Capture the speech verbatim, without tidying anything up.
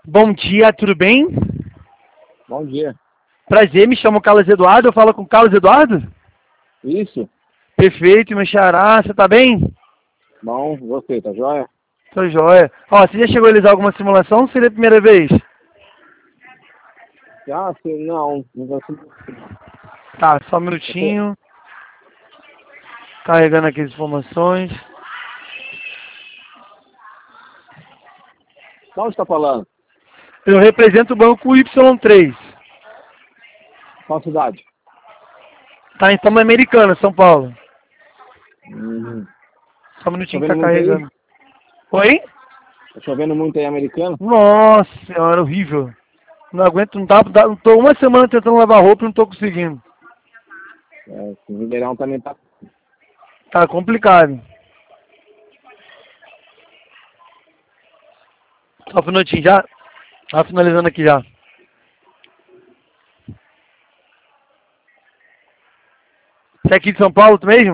Bom dia, tudo bem? Bom dia. Prazer, me chamo Carlos Eduardo, eu falo com Carlos Eduardo? Isso? Perfeito, meu xará, você tá bem? Bom, você, tá joia? Tô joia. Ó, você já chegou a realizar alguma simulação ou seria a primeira vez? Ah, sim, não. Não vai ser... Tá, só um minutinho. Carregando aqui as informações. Qual você tá falando? Eu represento o banco Y três. Qual cidade? Tá em Tama Americana, São Paulo. Uhum. Só um Tá minutinho que chovendo tá muito aí? carregando. Oi? Tá chovendo muito aí, americano? Nossa senhora, horrível. Não aguento, não dá, dá, tô uma semana tentando lavar roupa e não tô conseguindo. É, o Ribeirão também tá... Tá complicado. Só um minutinho, já. Tá finalizando aqui já. Você é aqui de São Paulo mesmo?